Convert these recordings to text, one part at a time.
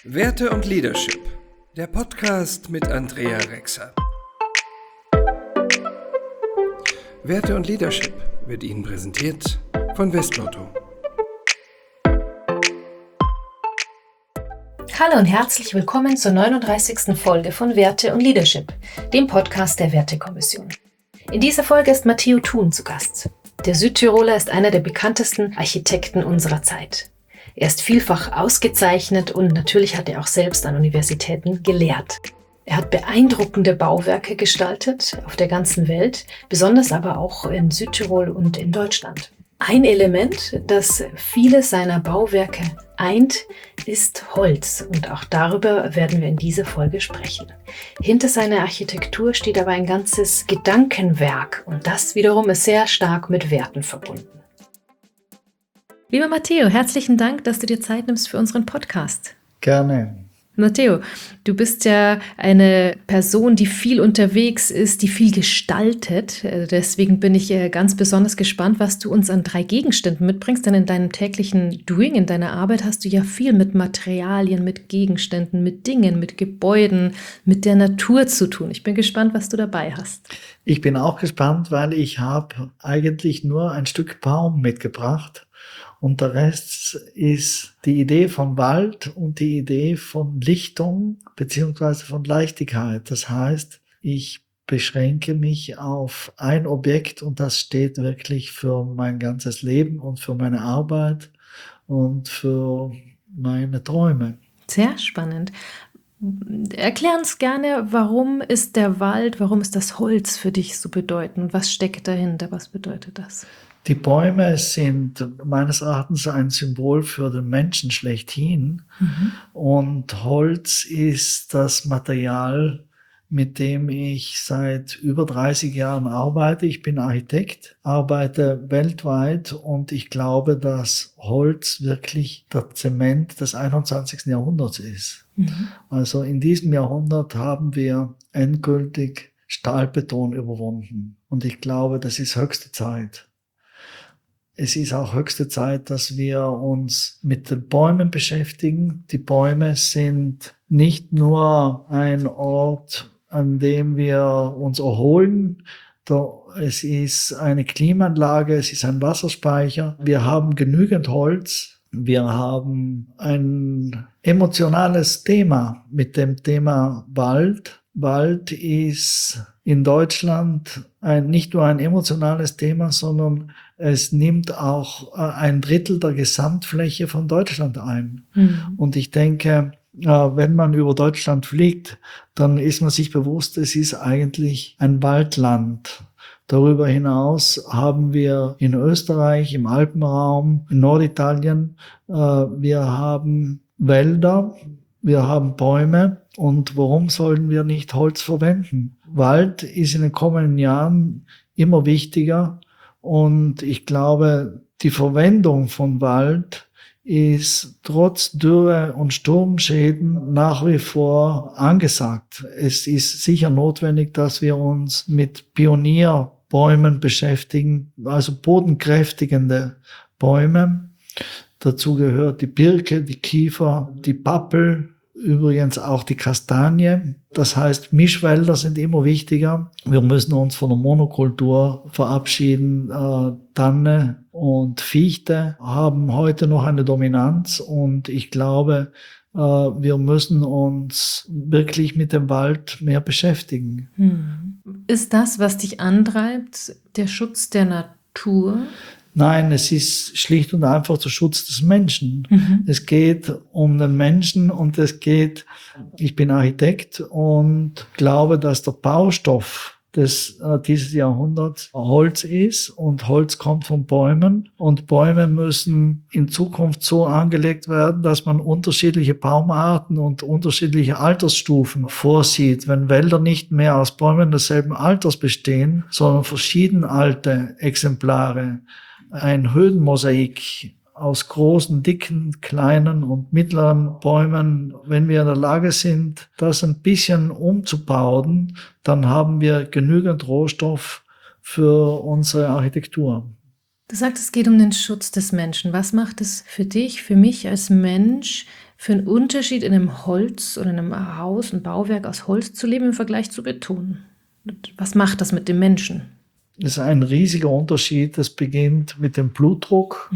Werte und Leadership, der Podcast mit Andrea Rexer. Werte und Leadership wird Ihnen präsentiert von Westlotto. Hallo und herzlich willkommen zur 39. Folge von Werte und Leadership, dem Podcast der Wertekommission. In dieser Folge ist Matteo Thun zu Gast. Der Südtiroler ist einer der bekanntesten Architekten unserer Zeit. Er ist vielfach ausgezeichnet und natürlich hat er auch selbst an Universitäten gelehrt. Er hat beeindruckende Bauwerke gestaltet auf der ganzen Welt, besonders aber auch in Südtirol und in Deutschland. Ein Element, das viele seiner Bauwerke eint, ist Holz und auch darüber werden wir in dieser Folge sprechen. Hinter seiner Architektur steht aber ein ganzes Gedankenwerk und das wiederum ist sehr stark mit Werten verbunden. Lieber Matteo, herzlichen Dank, dass du dir Zeit nimmst für unseren Podcast. Gerne. Matteo, du bist ja eine Person, die viel unterwegs ist, die viel gestaltet. Deswegen bin ich ganz besonders gespannt, was du uns an 3 Gegenständen mitbringst. Denn in deinem täglichen Doing, in deiner Arbeit hast du ja viel mit Materialien, mit Gegenständen, mit Dingen, mit Gebäuden, mit der Natur zu tun. Ich bin gespannt, was du dabei hast. Ich bin auch gespannt, weil ich habe eigentlich nur ein Stück Baum mitgebracht. Und der Rest ist die Idee von Wald und die Idee von Lichtung beziehungsweise von Leichtigkeit. Das heißt, ich beschränke mich auf ein Objekt und das steht wirklich für mein ganzes Leben und für meine Arbeit und für meine Träume. Sehr spannend. Erklär uns gerne, warum ist der Wald, warum ist das Holz für dich so bedeutend? Was steckt dahinter? Was bedeutet das? Die Bäume sind meines Erachtens ein Symbol für den Menschen schlechthin. Und Holz ist das Material, mit dem ich seit über 30 Jahren arbeite. Ich bin Architekt, arbeite weltweit und ich glaube, dass Holz wirklich der Zement des 21. Jahrhunderts ist. Also in diesem Jahrhundert haben wir endgültig Stahlbeton überwunden. Und ich glaube, das ist höchste Zeit. Es ist auch höchste Zeit, dass wir uns mit den Bäumen beschäftigen. Die Bäume sind nicht nur ein Ort, an dem wir uns erholen. Es ist eine Klimaanlage, es ist ein Wasserspeicher. Wir haben genügend Holz. Wir haben ein emotionales Thema mit dem Thema Wald. Wald ist in Deutschland nicht nur ein emotionales Thema, sondern es nimmt auch 1/3 der Gesamtfläche von Deutschland ein. Und ich denke, wenn man über Deutschland fliegt, dann ist man sich bewusst, es ist eigentlich ein Waldland. Darüber hinaus haben wir in Österreich, im Alpenraum, in Norditalien, wir haben Wälder, wir haben Bäume. Und warum sollen wir nicht Holz verwenden? Wald ist in den kommenden Jahren immer wichtiger. Und ich glaube, die Verwendung von Wald ist trotz Dürre und Sturmschäden nach wie vor angesagt. Es ist sicher notwendig, dass wir uns mit Pionierbäumen beschäftigen, also bodenkräftigende Bäume. Dazu gehört die Birke, die Kiefer, die Pappel, übrigens auch die Kastanie. Das heißt, Mischwälder sind immer wichtiger. Wir müssen uns von der Monokultur verabschieden. Tanne und Fichte haben heute noch eine Dominanz und ich glaube, wir müssen uns wirklich mit dem Wald mehr beschäftigen. Ist das, was dich antreibt, der Schutz der Natur? Nein, es ist schlicht und einfach der Schutz des Menschen. Es geht um den Menschen und ich bin Architekt und glaube, dass der Baustoff dieses Jahrhunderts Holz ist und Holz kommt von Bäumen und Bäume müssen in Zukunft so angelegt werden, dass man unterschiedliche Baumarten und unterschiedliche Altersstufen vorsieht. Wenn Wälder nicht mehr aus Bäumen desselben Alters bestehen, sondern verschieden alte Exemplare, ein Höhenmosaik aus großen, dicken, kleinen und mittleren Bäumen. Wenn wir in der Lage sind, das ein bisschen umzubauen, dann haben wir genügend Rohstoff für unsere Architektur. Du sagst, es geht um den Schutz des Menschen. Was macht es für dich, für mich als Mensch für einen Unterschied in einem Holz oder in einem Haus, ein Bauwerk aus Holz zu leben im Vergleich zu Beton? Was macht das mit dem Menschen? Das ist ein riesiger Unterschied. Das beginnt mit dem Blutdruck.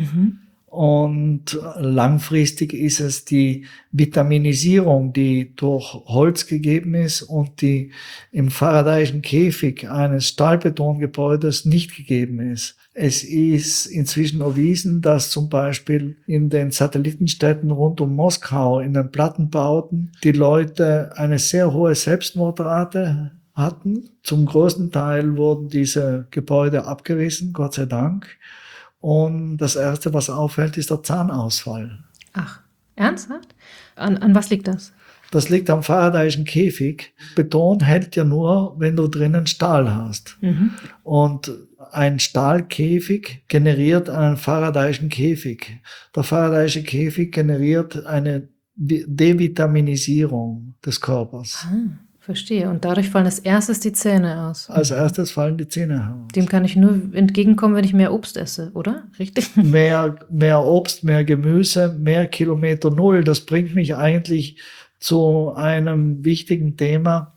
Und langfristig ist es die Vitaminisierung, die durch Holz gegeben ist und die im Faradayschen Käfig eines Stahlbetongebäudes nicht gegeben ist. Es ist inzwischen erwiesen, dass zum Beispiel in den Satellitenstädten rund um Moskau, in den Plattenbauten, die Leute eine sehr hohe Selbstmordrate hatten. Zum größten Teil wurden diese Gebäude abgerissen, Gott sei Dank. Und das Erste, was auffällt, ist der Zahnausfall. Ach, ernsthaft? An was liegt das? Das liegt am Faradayschen Käfig. Beton hält ja nur, wenn du drinnen Stahl hast. Und ein Stahlkäfig generiert einen Faradayschen Käfig. Der Faradayische Käfig generiert eine Devitaminisierung des Körpers. Verstehe. Und dadurch fallen als erstes die Zähne aus. Als erstes fallen die Zähne aus. Dem kann ich nur entgegenkommen, wenn ich mehr Obst esse, oder? Richtig? Mehr Obst, mehr Gemüse, mehr Kilometer Null. Das bringt mich eigentlich zu einem wichtigen Thema,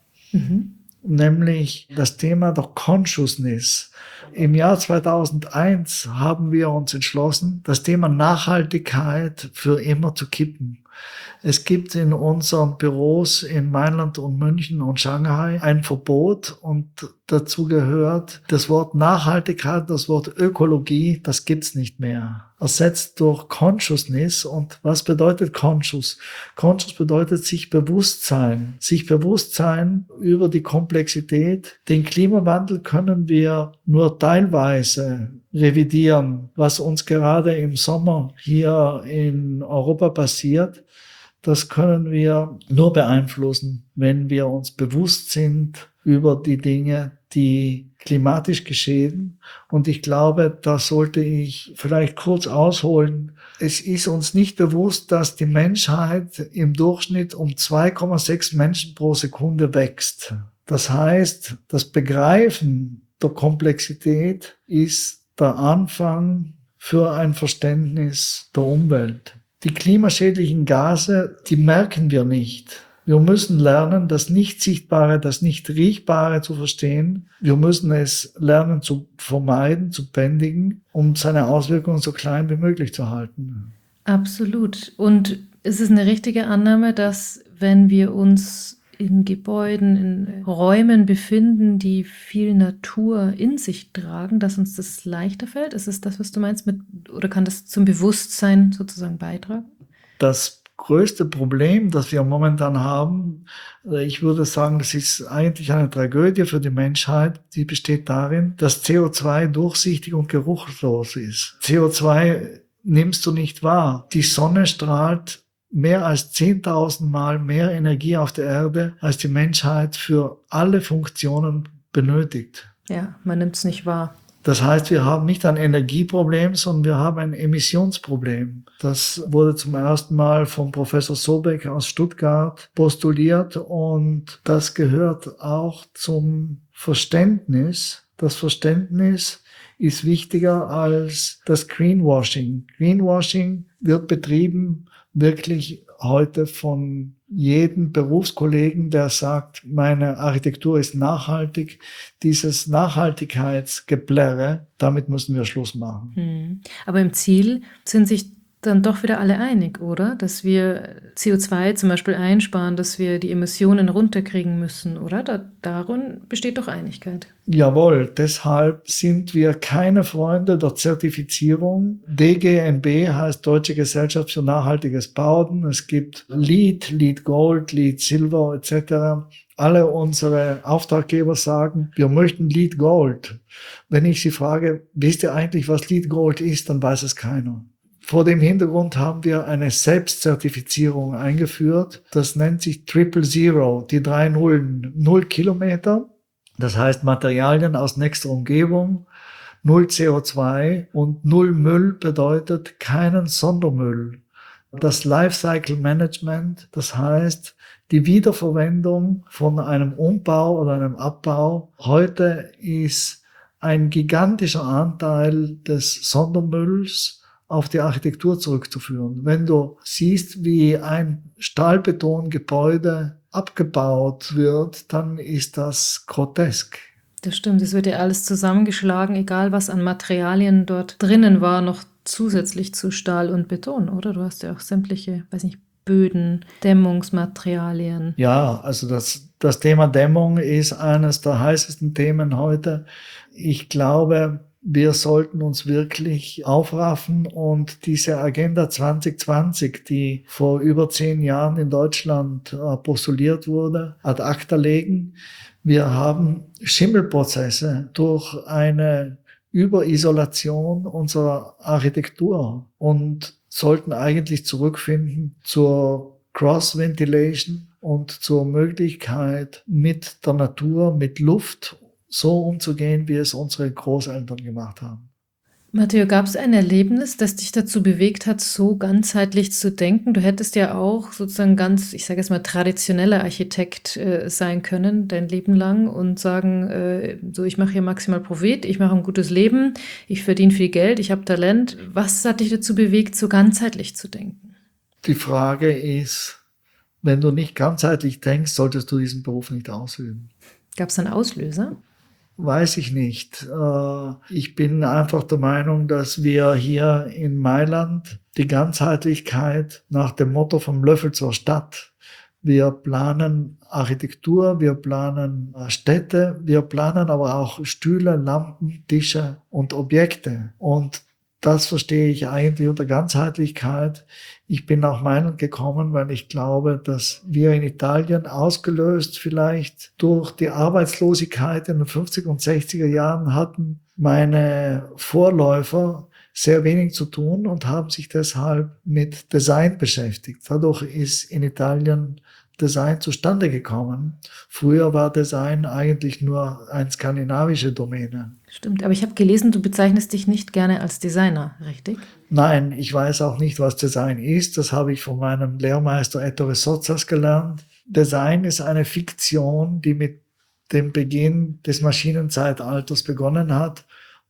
nämlich das Thema der Consciousness. Im Jahr 2001 haben wir uns entschlossen, das Thema Nachhaltigkeit für immer zu kippen. Es gibt in unseren Büros in Mailand und München und Shanghai ein Verbot und dazu gehört das Wort Nachhaltigkeit, das Wort Ökologie, das gibt's nicht mehr. Ersetzt durch Consciousness. Und was bedeutet Conscious? Conscious bedeutet sich Bewusstsein über die Komplexität. Den Klimawandel können wir nur teilweise revidieren, was uns gerade im Sommer hier in Europa passiert. Das können wir nur beeinflussen, wenn wir uns bewusst sind über die Dinge, die klimatisch geschehen. Und ich glaube, da sollte ich vielleicht kurz ausholen. Es ist uns nicht bewusst, dass die Menschheit im Durchschnitt um 2,6 Menschen pro Sekunde wächst. Das heißt, das Begreifen der Komplexität ist der Anfang für ein Verständnis der Umwelt. Die klimaschädlichen Gase, die merken wir nicht. Wir müssen lernen, das Nicht-Sichtbare, das Nicht-Riechbare zu verstehen. Wir müssen es lernen zu vermeiden, zu bändigen, um seine Auswirkungen so klein wie möglich zu halten. Absolut. Und es ist eine richtige Annahme, dass wenn wir uns in Gebäuden, in Räumen befinden, die viel Natur in sich tragen, dass uns das leichter fällt? Ist es das, was du meinst, oder kann das zum Bewusstsein sozusagen beitragen? Das größte Problem, das wir momentan haben, ich würde sagen, das ist eigentlich eine Tragödie für die Menschheit, die besteht darin, dass CO2 durchsichtig und geruchlos ist. CO2 nimmst du nicht wahr. Die Sonne strahlt mehr als 10.000 Mal mehr Energie auf der Erde, als die Menschheit für alle Funktionen benötigt. Ja, man nimmt es nicht wahr. Das heißt, wir haben nicht ein Energieproblem, sondern wir haben ein Emissionsproblem. Das wurde zum ersten Mal von Professor Sobeck aus Stuttgart postuliert und das gehört auch zum Verständnis. Das Verständnis ist wichtiger als das Greenwashing. Greenwashing wird betrieben wirklich heute von jedem Berufskollegen, der sagt, meine Architektur ist nachhaltig. Dieses Nachhaltigkeitsgeplärre, damit müssen wir Schluss machen. Aber im Ziel sind sich dann doch wieder alle einig, oder? Dass wir CO2 zum Beispiel einsparen, dass wir die Emissionen runterkriegen müssen, oder? Darin besteht doch Einigkeit. Jawohl, deshalb sind wir keine Freunde der Zertifizierung. DGNB heißt Deutsche Gesellschaft für nachhaltiges Bauen. Es gibt LEED Gold, LEED Silver etc. Alle unsere Auftraggeber sagen, wir möchten LEED Gold. Wenn ich sie frage, wisst ihr eigentlich, was LEED Gold ist, dann weiß es keiner. Vor dem Hintergrund haben wir eine Selbstzertifizierung eingeführt. Das nennt sich Triple Zero, die 3 Nullen. 0 Kilometer, das heißt Materialien aus nächster Umgebung, 0 CO2 und 0 Müll bedeutet keinen Sondermüll. Das Lifecycle Management, das heißt die Wiederverwendung von einem Umbau oder einem Abbau. Heute ist ein gigantischer Anteil des Sondermülls auf die Architektur zurückzuführen. Wenn du siehst, wie ein Stahlbetongebäude abgebaut wird, dann ist das grotesk. Das stimmt, es wird ja alles zusammengeschlagen, egal was an Materialien dort drinnen war, noch zusätzlich zu Stahl und Beton, oder? Du hast ja auch sämtliche, weiß nicht, Böden, Dämmungsmaterialien. Ja, also das Thema Dämmung ist eines der heißesten Themen heute. Ich glaube, wir sollten uns wirklich aufraffen und diese Agenda 2020, die vor über 10 Jahren in Deutschland postuliert wurde, ad acta legen. Wir haben Schimmelprozesse durch eine Überisolation unserer Architektur und sollten eigentlich zurückfinden zur Cross-Ventilation und zur Möglichkeit, mit der Natur, mit Luft so umzugehen, wie es unsere Großeltern gemacht haben. Matteo, gab es ein Erlebnis, das dich dazu bewegt hat, so ganzheitlich zu denken? Du hättest ja auch sozusagen ganz, ich sage jetzt mal, traditioneller Architekt sein können, dein Leben lang und sagen, so ich mache hier maximal Profit, ich mache ein gutes Leben, ich verdiene viel Geld, ich habe Talent. Was hat dich dazu bewegt, so ganzheitlich zu denken? Die Frage ist, wenn du nicht ganzheitlich denkst, solltest du diesen Beruf nicht ausüben. Gab es einen Auslöser? Weiß ich nicht. Ich bin einfach der Meinung, dass wir hier in Mailand die Ganzheitlichkeit nach dem Motto vom Löffel zur Stadt. Wir planen Architektur, wir planen Städte, wir planen aber auch Stühle, Lampen, Tische und Objekte. Und das verstehe ich eigentlich unter Ganzheitlichkeit. Ich bin nach Mailand gekommen, weil ich glaube, dass wir in Italien, ausgelöst vielleicht durch die Arbeitslosigkeit in den 50er und 60er Jahren, hatten meine Vorläufer sehr wenig zu tun und haben sich deshalb mit Design beschäftigt. Dadurch ist in Italien Design zustande gekommen. Früher war Design eigentlich nur eine skandinavische Domäne. Stimmt, aber ich habe gelesen, du bezeichnest dich nicht gerne als Designer, richtig? Nein, ich weiß auch nicht, was Design ist. Das habe ich von meinem Lehrmeister Ettore Sozzas gelernt. Design ist eine Fiktion, die mit dem Beginn des Maschinenzeitalters begonnen hat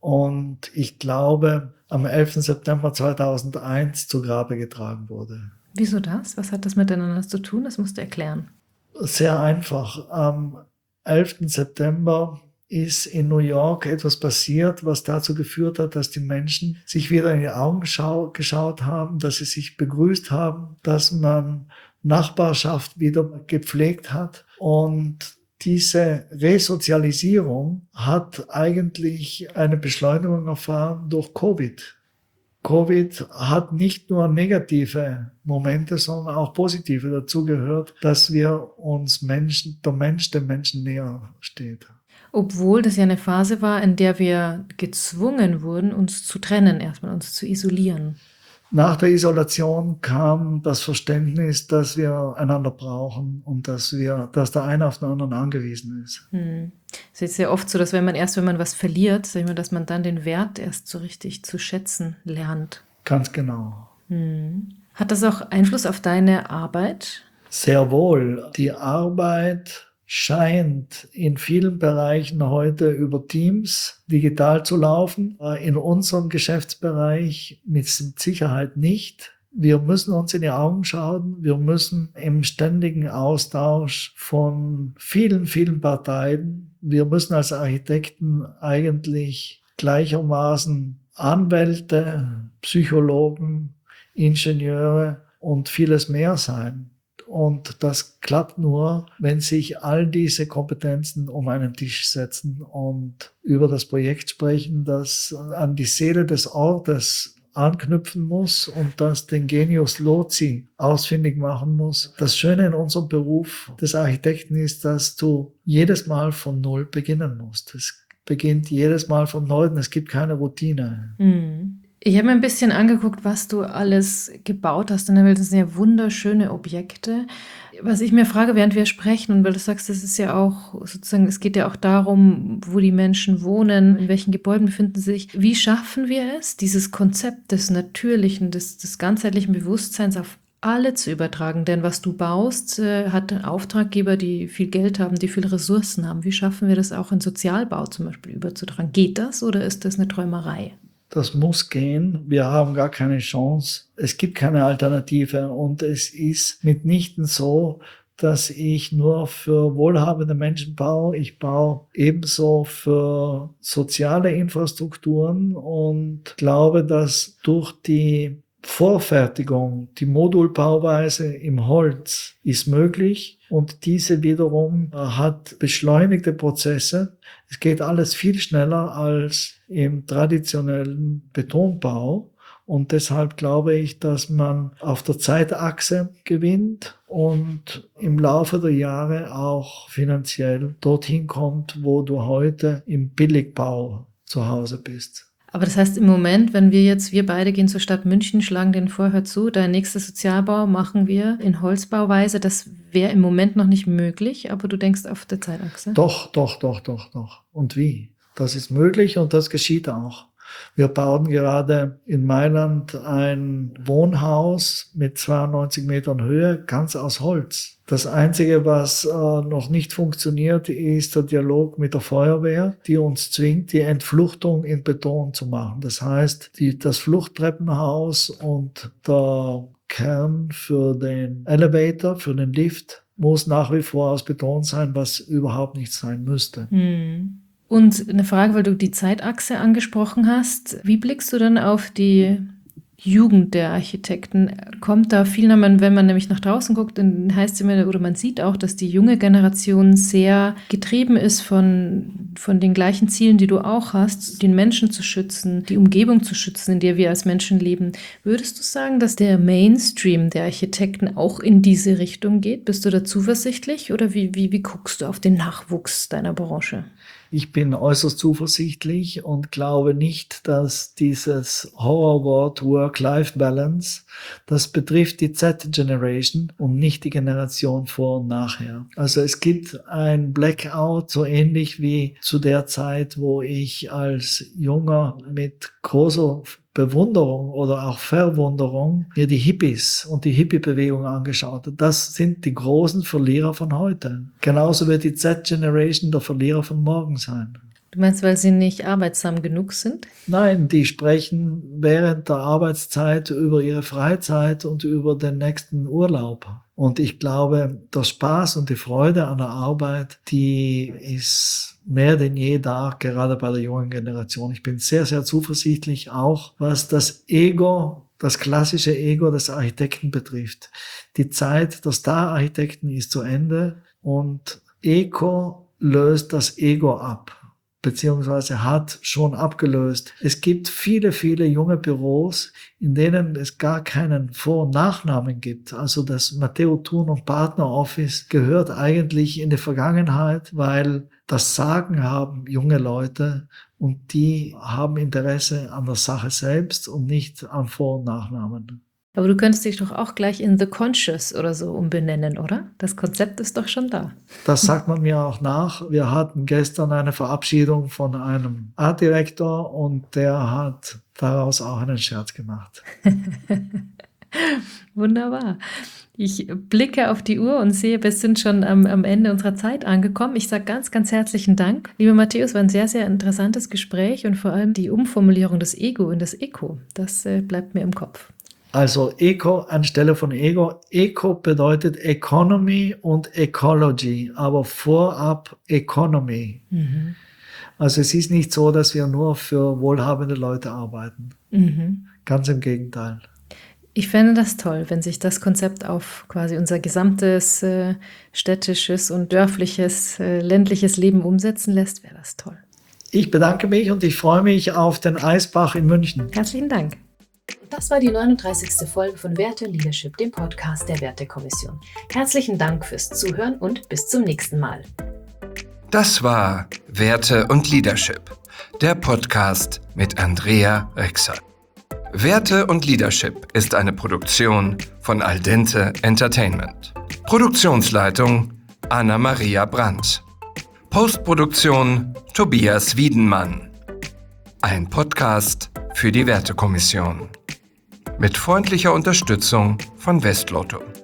und ich glaube, am 11. September 2001 zu Grabe getragen wurde. Wieso das? Was hat das miteinander zu tun? Das musst du erklären. Sehr einfach. Am 11. September ist in New York etwas passiert, was dazu geführt hat, dass die Menschen sich wieder in die Augen geschaut haben, dass sie sich begrüßt haben, dass man Nachbarschaft wieder gepflegt hat. Und diese Resozialisierung hat eigentlich eine Beschleunigung erfahren durch Covid. Covid hat nicht nur negative Momente, sondern auch positive dazu gehört, dass wir uns dem Menschen näher steht. Obwohl das ja eine Phase war, in der wir gezwungen wurden, uns zu trennen, erstmal uns zu isolieren. Nach der Isolation kam das Verständnis, dass wir einander brauchen und dass der eine auf den anderen angewiesen ist. Es ist ja oft so, dass wenn man was verliert, sag ich mal, dass man dann den Wert erst so richtig zu schätzen lernt. Ganz genau. Hat das auch Einfluss auf deine Arbeit? Sehr wohl. Die Arbeit scheint in vielen Bereichen heute über Teams digital zu laufen. In unserem Geschäftsbereich mit Sicherheit nicht. Wir müssen uns in die Augen schauen. Wir müssen im ständigen Austausch von vielen, vielen Parteien. Wir müssen als Architekten eigentlich gleichermaßen Anwälte, Psychologen, Ingenieure und vieles mehr sein. Und das klappt nur, wenn sich all diese Kompetenzen um einen Tisch setzen und über das Projekt sprechen, das an die Seele des Ortes anknüpfen muss und das den Genius Loci ausfindig machen muss. Das Schöne in unserem Beruf des Architekten ist, dass du jedes Mal von Null beginnen musst. Es beginnt jedes Mal von Neuem. Es gibt keine Routine. Ich habe mir ein bisschen angeguckt, was du alles gebaut hast in der Welt. Das sind ja wunderschöne Objekte. Was ich mir frage, während wir sprechen, und weil du sagst, das ist ja auch sozusagen, es geht ja auch darum, wo die Menschen wohnen, in welchen Gebäuden befinden sie sich. Wie schaffen wir es, dieses Konzept des Natürlichen, des ganzheitlichen Bewusstseins auf alle zu übertragen? Denn was du baust, hat Auftraggeber, die viel Geld haben, die viele Ressourcen haben. Wie schaffen wir das auch in Sozialbau zum Beispiel überzutragen? Geht das oder ist das eine Träumerei? das muss gehen. Wir haben gar keine Chance. Es gibt keine Alternative und es ist mitnichten so, dass ich nur für wohlhabende Menschen baue. Ich baue ebenso für soziale Infrastrukturen und glaube, dass durch die Vorfertigung, die Modulbauweise im Holz ist möglich und diese wiederum hat beschleunigte Prozesse. Es geht alles viel schneller als im traditionellen Betonbau und deshalb glaube ich, dass man auf der Zeitachse gewinnt und im Laufe der Jahre auch finanziell dorthin kommt, wo du heute im Billigbau zu Hause bist. Aber das heißt im Moment, wenn wir beide gehen zur Stadt München, schlagen den Vorhör zu, dein nächster Sozialbau machen wir in Holzbauweise, das wäre im Moment noch nicht möglich, aber du denkst auf der Zeitachse? Doch. Und wie? Das ist möglich und das geschieht auch. Wir bauen gerade in Mailand ein Wohnhaus mit 92 Metern Höhe, ganz aus Holz. Das Einzige, was noch nicht funktioniert, ist der Dialog mit der Feuerwehr, die uns zwingt, die Entfluchtung in Beton zu machen. Das heißt, das Fluchttreppenhaus und der Kern für den Elevator, für den Lift, muss nach wie vor aus Beton sein, was überhaupt nicht sein müsste. Und eine Frage, weil du die Zeitachse angesprochen hast. Wie blickst du dann auf die Jugend der Architekten? Kommt da viel, wenn man nämlich nach draußen guckt, dann heißt es immer, oder man sieht auch, dass die junge Generation sehr getrieben ist von den gleichen Zielen, die du auch hast, den Menschen zu schützen, die Umgebung zu schützen, in der wir als Menschen leben. Würdest du sagen, dass der Mainstream der Architekten auch in diese Richtung geht? Bist du da zuversichtlich oder wie guckst du auf den Nachwuchs deiner Branche? Ich bin äußerst zuversichtlich und glaube nicht, dass dieses Horrorwort Work-Life-Balance, das betrifft die Z-Generation und nicht die Generation vor und nachher. Also es gibt ein Blackout, so ähnlich wie zu der Zeit, wo ich als Junger mit großer Bewunderung oder auch Verwunderung mir die Hippies und die Hippie-Bewegung angeschaut habe. Das sind die großen Verlierer von heute. Genauso wird die Z-Generation der Verlierer von morgen sein. Du meinst, weil sie nicht arbeitsam genug sind? Nein, die sprechen während der Arbeitszeit über ihre Freizeit und über den nächsten Urlaub. Und ich glaube, der Spaß und die Freude an der Arbeit, die ist mehr denn je da, gerade bei der jungen Generation. Ich bin sehr, sehr zuversichtlich, auch was das Ego, das klassische Ego des Architekten betrifft. Die Zeit der Star-Architekten ist zu Ende und Eco löst das Ego ab, beziehungsweise hat schon abgelöst. Es gibt viele, viele junge Büros, in denen es gar keinen Vor- und Nachnamen gibt. Also das Matteo Thun und Partner Office gehört eigentlich in die Vergangenheit, weil das Sagen haben junge Leute und die haben Interesse an der Sache selbst und nicht an Vor- und Nachnamen. Aber du könntest dich doch auch gleich in The Conscious oder so umbenennen, oder? Das Konzept ist doch schon da. Das sagt man mir auch nach. Wir hatten gestern eine Verabschiedung von einem Artdirektor und der hat daraus auch einen Scherz gemacht. Wunderbar. Ich blicke auf die Uhr und sehe, wir sind schon am Ende unserer Zeit angekommen. Ich sage ganz, ganz herzlichen Dank. Lieber Matthäus, war ein sehr, sehr interessantes Gespräch und vor allem die Umformulierung des Ego in das Eco. Das bleibt mir im Kopf. Also Eco anstelle von Ego. Eco bedeutet Economy und Ecology, aber vorab Economy. Mhm. Also es ist nicht so, dass wir nur für wohlhabende Leute arbeiten. Mhm. Ganz im Gegenteil. Ich fände das toll, wenn sich das Konzept auf quasi unser gesamtes städtisches und dörfliches, ländliches Leben umsetzen lässt, wäre das toll. Ich bedanke mich und ich freue mich auf den Eisbach in München. Herzlichen Dank. Das war die 39. Folge von Werte und Leadership, dem Podcast der Wertekommission. Herzlichen Dank fürs Zuhören und bis zum nächsten Mal. Das war Werte und Leadership, der Podcast mit Andrea Rexer. Werte und Leadership ist eine Produktion von Al Dente Entertainment. Produktionsleitung Anna-Maria Brandt. Postproduktion Tobias Wiedenmann. Ein Podcast für die Wertekommission. Mit freundlicher Unterstützung von Westlotto.